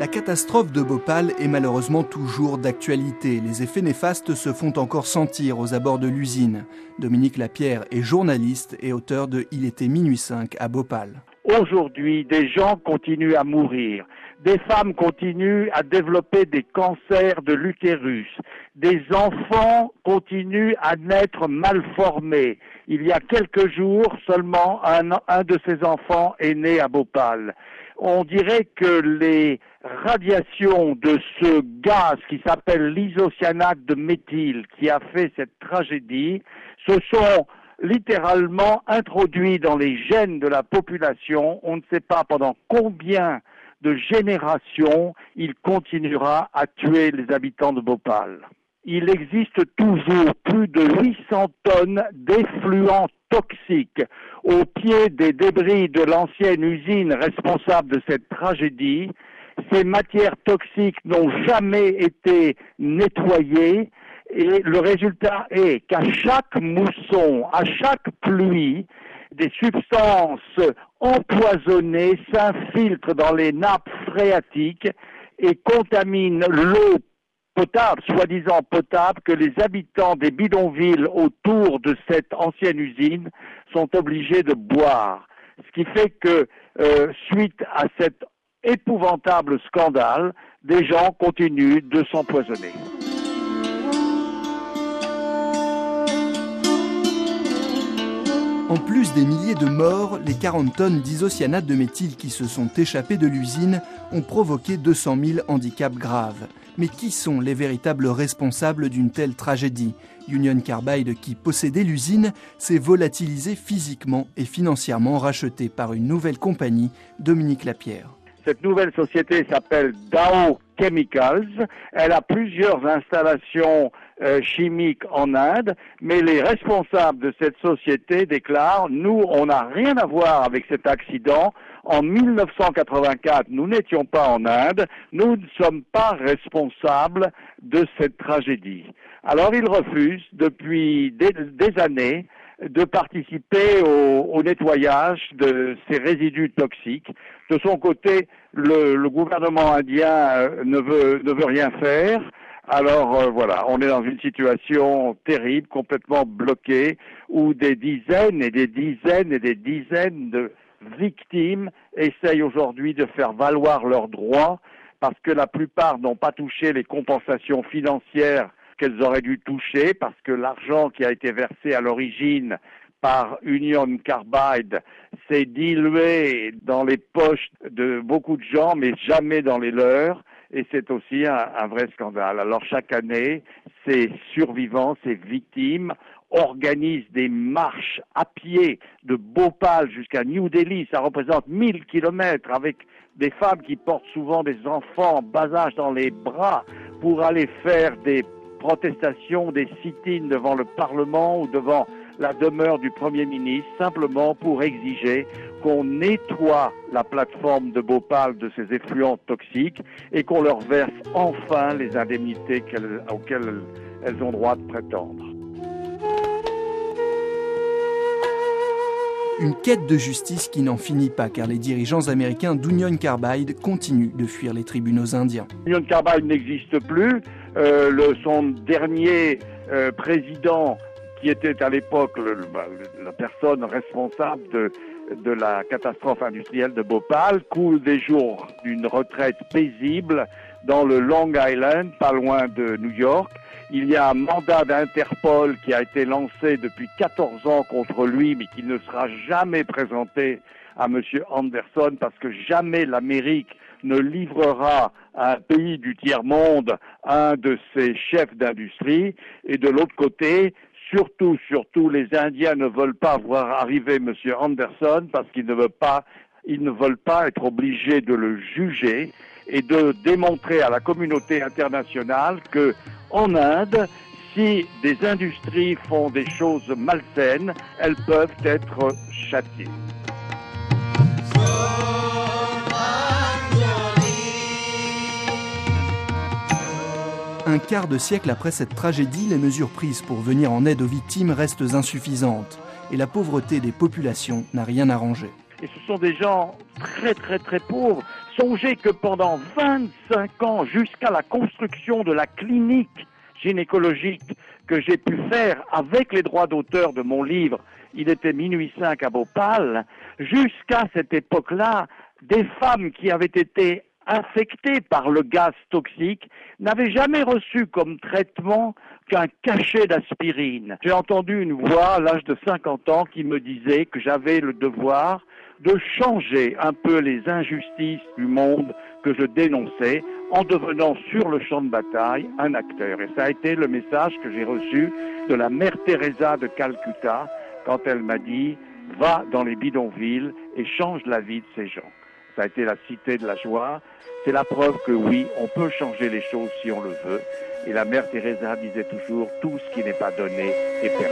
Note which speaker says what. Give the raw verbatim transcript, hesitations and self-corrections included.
Speaker 1: La catastrophe de Bhopal est malheureusement toujours d'actualité. Les effets néfastes se font encore sentir aux abords de l'usine. Dominique Lapierre est journaliste et auteur de Il était minuit cinq à Bhopal.
Speaker 2: Aujourd'hui, des gens continuent à mourir. Des femmes continuent à développer des cancers de l'utérus. Des enfants continuent à naître mal formés. Il y a quelques jours seulement, un, un de ces enfants est né à Bhopal. On dirait que les radiations de ce gaz qui s'appelle l'isocyanate de méthyle, qui a fait cette tragédie, se sont littéralement introduits dans les gènes de la population. On ne sait pas pendant combien de générations il continuera à tuer les habitants de Bhopal. Il existe toujours plus de huit cents tonnes d'effluents toxiques au pied des débris de l'ancienne usine responsable de cette tragédie. Ces matières toxiques n'ont jamais été nettoyées et le résultat est qu'à chaque mousson, à chaque pluie, des substances empoisonnées s'infiltrent dans les nappes phréatiques et contaminent l'eau potable, soi-disant potable, que les habitants des bidonvilles autour de cette ancienne usine sont obligés de boire. Ce qui fait que, euh, suite à cet épouvantable scandale, des gens continuent de s'empoisonner.
Speaker 1: En plus des milliers de morts, les quarante tonnes d'isocyanate de méthyle qui se sont échappées de l'usine ont provoqué deux cent mille handicaps graves. Mais qui sont les véritables responsables d'une telle tragédie ? Union Carbide, qui possédait l'usine, s'est volatilisé physiquement et financièrement, racheté par une nouvelle compagnie, Dominique Lapierre.
Speaker 2: Cette nouvelle société s'appelle Dow Chemicals. Elle a plusieurs installations euh, chimiques en Inde, mais les responsables de cette société déclarent « Nous, on n'a rien à voir avec cet accident. En mille neuf cent quatre-vingt-quatre, nous n'étions pas en Inde. Nous ne sommes pas responsables de cette tragédie. » Alors, ils refusent depuis des, des années de participer au, au nettoyage de ces résidus toxiques. De son côté, le, le gouvernement indien euh, ne veut ne veut rien faire. Alors euh, voilà, on est dans une situation terrible, complètement bloquée, où des dizaines et des dizaines et des dizaines de victimes essayent aujourd'hui de faire valoir leurs droits, parce que la plupart n'ont pas touché les compensations financières qu'elles auraient dû toucher, parce que l'argent qui a été versé à l'origine par Union Carbide s'est dilué dans les poches de beaucoup de gens, mais jamais dans les leurs, et c'est aussi un, un vrai scandale. Alors chaque année, ces survivants, ces victimes, organisent des marches à pied de Bhopal jusqu'à New Delhi. Ça représente mille kilomètres, avec des femmes qui portent souvent des enfants en bas âge dans les bras pour aller faire des protestations, des sit-ins devant le Parlement ou devant la demeure du Premier ministre, simplement pour exiger qu'on nettoie la plateforme de Bhopal de ces effluents toxiques et qu'on leur verse enfin les indemnités qu'elles, auxquelles elles ont droit de prétendre.
Speaker 1: Une quête de justice qui n'en finit pas, car les dirigeants américains d'Union Carbide continuent de fuir les tribunaux indiens.
Speaker 2: Union Carbide n'existe plus. Euh, le, son dernier euh, président, qui était à l'époque le, le, la personne responsable de, de la catastrophe industrielle de Bhopal, coule des jours d'une retraite paisible dans le Long Island, pas loin de New York. Il y a un mandat d'Interpol qui a été lancé depuis quatorze ans contre lui, mais qui ne sera jamais présenté à M. Anderson, parce que jamais l'Amérique ne livrera à un pays du tiers-monde un de ses chefs d'industrie. Et de l'autre côté, surtout, surtout, les Indiens ne veulent pas voir arriver M. Anderson, parce qu'ils ne veulent pas, ils ne veulent pas être obligés de le juger et de démontrer à la communauté internationale que, en Inde, si des industries font des choses malsaines, elles peuvent être châtiées.
Speaker 1: Un quart de siècle après cette tragédie, les mesures prises pour venir en aide aux victimes restent insuffisantes et la pauvreté des populations n'a rien arrangé.
Speaker 2: et ce sont des gens très très très pauvres. Songez que pendant vingt-cinq ans, jusqu'à la construction de la clinique gynécologique que j'ai pu faire avec les droits d'auteur de mon livre, Il était minuit cinq à Bhopal, jusqu'à cette époque-là, des femmes qui avaient été infectées par le gaz toxique n'avaient jamais reçu comme traitement qu'un cachet d'aspirine. J'ai entendu une voix à l'âge de cinquante ans qui me disait que j'avais le devoir de changer un peu les injustices du monde que je dénonçais en devenant sur le champ de bataille un acteur. Et ça a été le message que j'ai reçu de la mère Teresa de Calcutta quand elle m'a dit « Va dans les bidonvilles et change la vie de ces gens ». Ça a été la cité de la joie. C'est la preuve que oui, on peut changer les choses si on le veut. Et la mère Teresa disait toujours « Tout ce qui n'est pas donné est perdu ».